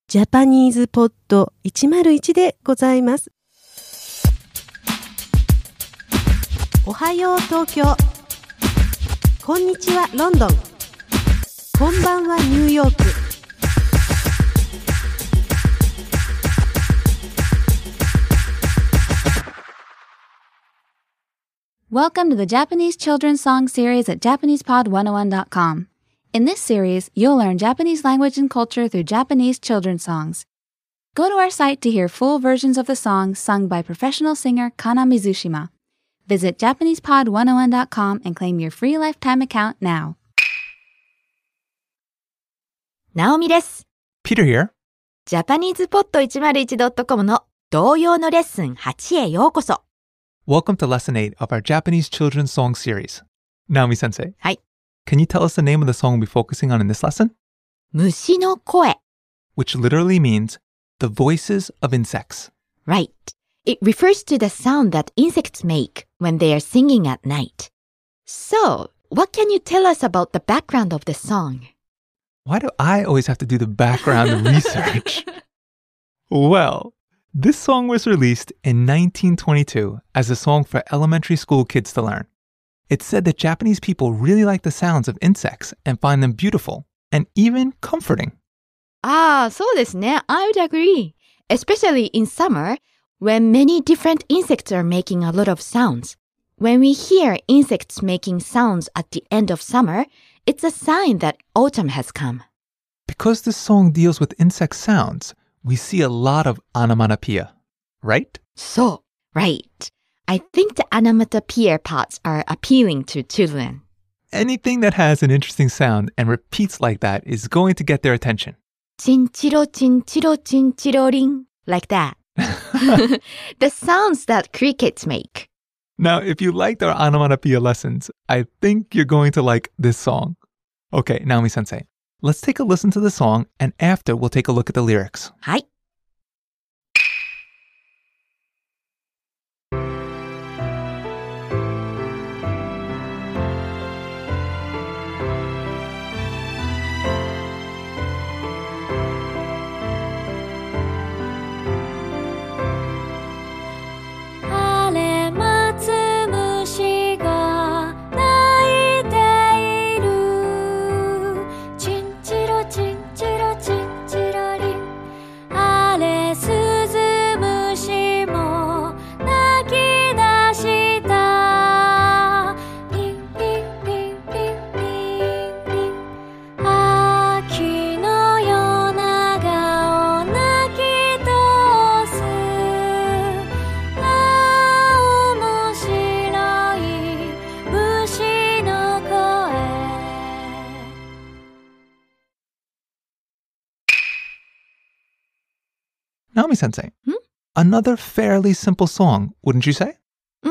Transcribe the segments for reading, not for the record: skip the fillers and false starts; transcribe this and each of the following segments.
ジャパニーズポッド101でございます。おはよう東京。こんにちはロンドン。こんばんはニューヨーク。 Welcome to the Japanese children's song series at JapanesePod101.com. In this series, you'll learn Japanese language and culture through Japanese children's songs. Go to our site to hear full versions of the songs sung by professional singer Kana Mizushima. Visit JapanesePod101.com and claim your free lifetime account now. ナオミです。 Peter here. ジャパニーズポッド 101.com の童謡のレッスン8へようこそ。 Welcome to Lesson 8 of our Japanese children's song series. Naomi-sensei. はい。 Can you tell us the name of the song we'll be focusing on in this lesson? 虫の声。 Which literally means the voices of insects. Right. It refers to the sound that insects make when they are singing at night. So, what can you tell us about the background of the song? Why do I always have to do the background research? Well, this song was released in 1922 as a song for elementary school kids to learn. It said that Japanese people really like the sounds of insects and find them beautiful and even comforting. そうですね。I would agree. Especially in summer, when many different insects are making a lot of sounds. When we hear insects making sounds at the end of summer, it's a sign that autumn has come. Because this song deals with insect sounds, we see a lot of onomatopoeia, right? So, right. I think the onomatopoeia parts are appealing to children. Anything that has an interesting sound and repeats like that is going to get their attention. チンチロチンチロチンチロリン like that. The sounds that crickets make. Now, if you liked our onomatopoeia lessons, I think you're going to like this song. Okay, Naomi-sensei, let's take a listen to the song, and after we'll take a look at the lyrics. はい。 Naomi-sensei, another fairly simple song, wouldn't you say?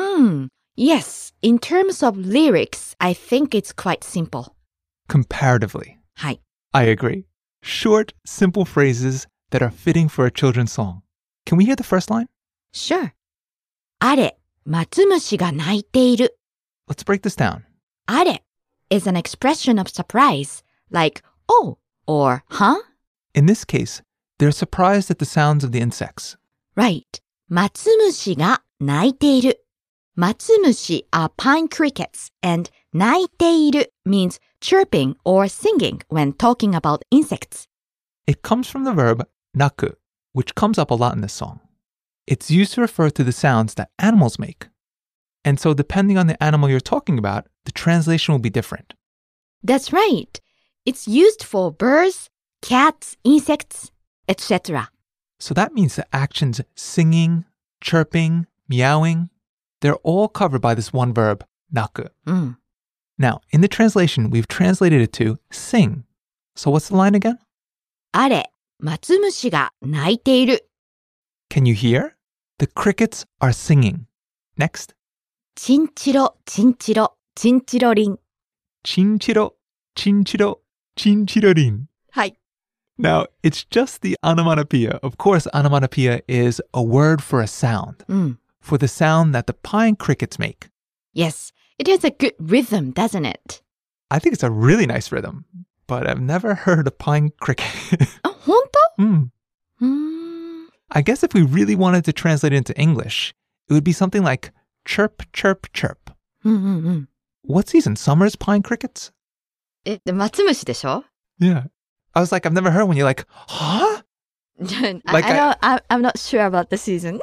Yes. In terms of lyrics, I think it's quite simple. Comparatively. はい。 I agree. Short, simple phrases that are fitting for a children's song. Can we hear the first line? Sure. あれ、松虫が鳴いている。 Let's break this down. あれ is an expression of surprise, like, oh, or huh? In this case, they're surprised at the sounds of the insects. Right. 松虫が鳴いている。松虫 are pine crickets, and 鳴いている means chirping or singing when talking about insects. It comes from the verb naku, which comes up a lot in this song. It's used to refer to the sounds that animals make. And so depending on the animal you're talking about, the translation will be different. That's right. It's used for birds, cats, insects, etc. So that means the actions singing, chirping, meowing, they're all covered by this one verb, naku. Now, in the translation, we've translated it to sing. So what's the line again? あれ、松虫が鳴いている。 Can you hear? The crickets are singing. Next. チンチロ、チンチロ、チンチロリン。 Chinchiro, chinchiro, chinchirorin. はい。 Now, it's just the onomatopoeia. Of course, onomatopoeia is a word for a sound. For the sound that the pine crickets make. Yes, it has a good rhythm, doesn't it? I think it's a really nice rhythm, but I've never heard a pine cricket. あ、本当？ I guess if we really wanted to translate it into English, it would be something like chirp, chirp, chirp. What season? Summer's pine crickets? 松虫でしょ? Yeah. I was like, I've never heard one. You're like, huh? I'm not sure about the season.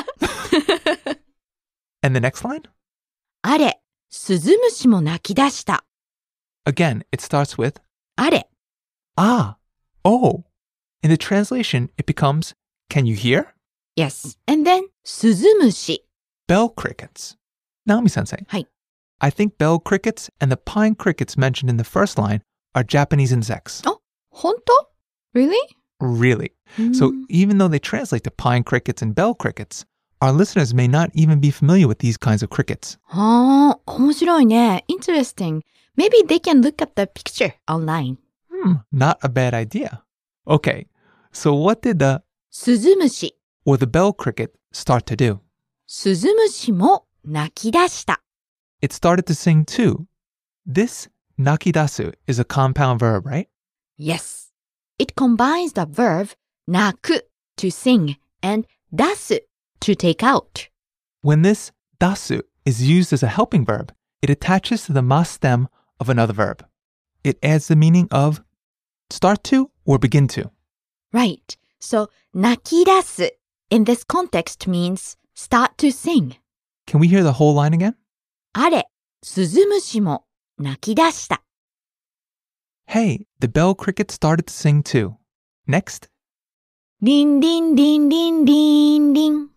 And the next line? あれ、スズムシも鳴き出した. Again, it starts with あれ. ah, oh. In the translation, it becomes, can you hear? Yes. And then, スズムシ. Bell crickets. Naomi-sensei. はい. I think bell crickets and the pine crickets mentioned in the first line are Japanese insects. 本当? Really? Really. So even though they translate to pine crickets and bell crickets, our listeners may not even be familiar with these kinds of crickets. 面白いね. Interesting. Maybe they can look up the picture online. Not a bad idea. Okay, so what did the スズムシ. or the bell cricket start to do? スズムシも鳴き出した. It started to sing too. This nakidasu is a compound verb, right? Yes. It combines the verb 鳴く to sing and 出す to take out. When this dasu is used as a helping verb, it attaches to the mas stem of another verb. It adds the meaning of start to or begin to. Right. So 鳴き出す in this context means start to sing. Can we hear the whole line again? あれ、スズムシも鳴き出した. Hey, the bell cricket started to sing too. Next. リンリンリンリンリンリン.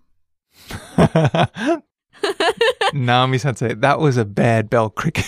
Naomi-sensei, that was a bad bell cricket.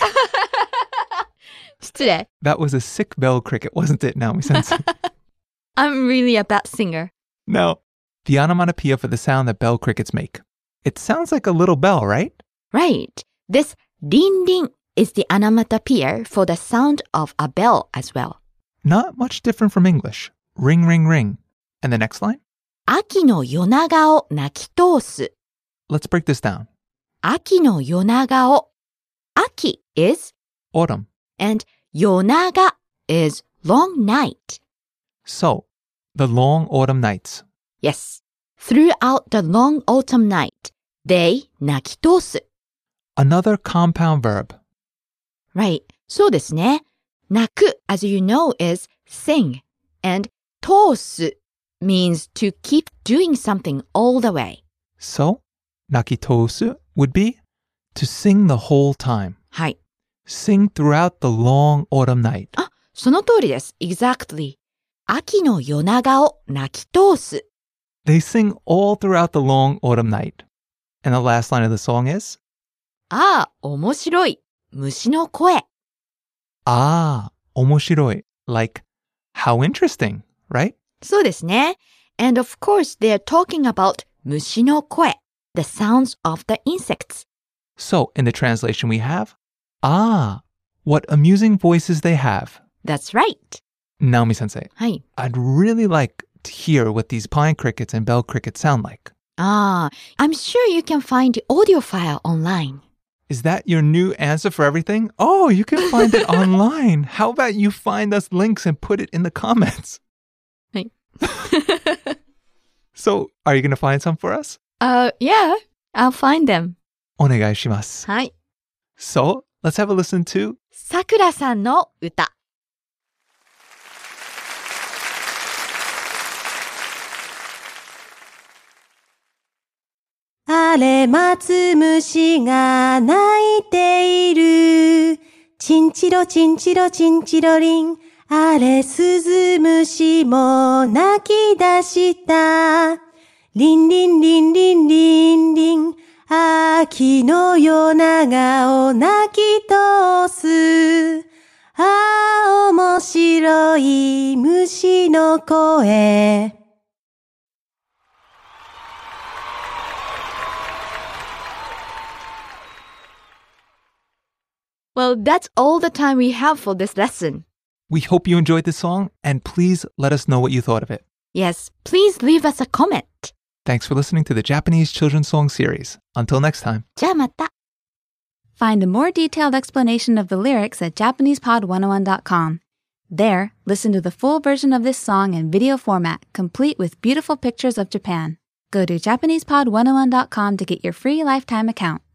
失礼. That was a sick bell cricket, wasn't it, Naomi-sensei? I'm really a bad singer. No. The onomatopoeia for the sound that bell crickets make. It sounds like a little bell, right? Right. This リンリン is the onomatopoeia for the sound of a bell as well. Not much different from English. Ring, ring, ring. And the next line? 秋の夜長を鳴き通す. Let's break this down. 秋の夜長を. 秋 is Autumn. and 夜長 is long night. So, the long autumn nights. Yes. Throughout the long autumn night, they 鳴き通す. Another compound verb. Right. そうですね。鳴く, as you know, is sing. And 通す means to keep doing something all the way. So, nakitosu would be to sing the whole time. はい。 Sing throughout the long autumn night. その通りです。Exactly. 秋の夜長を鳴き通す. They sing all throughout the long autumn night. And the last line of the song is? ああ、面白い。虫の声. Ah, omoshiroi. Like, how interesting, right? そうですね。And of course, they are talking about 虫の声, the sounds of the insects. So, in the translation we have, ah, what amusing voices they have. That's right. Naomi-sensei, はい。 I'd really like to hear what these pine crickets and bell crickets sound like. I'm sure you can find the audio file online. Is that your new answer for everything? Oh, you can find it online. How about you find us links and put it in the comments? はい。 So, are you going to find some for us? Yeah, I'll find them. お願いします. はい。 So, let's have a listen to さくらさんの歌. 「あれ松虫が鳴いている」「チンチロチンチロチンチロリン」「あれスズムシも鳴き出した」「リンリンリンリンリンリン」「秋の夜長を鳴き通す」「ああ面白い虫の声」 Well, that's all the time we have for this lesson. We hope you enjoyed this song, and please let us know what you thought of it. Yes, please leave us a comment. Thanks for listening to the Japanese Children's Song series. Until next time. じゃあまた. Find a more detailed explanation of the lyrics at JapanesePod101.com. There, listen to the full version of this song in video format, complete with beautiful pictures of Japan. Go to JapanesePod101.com to get your free lifetime account.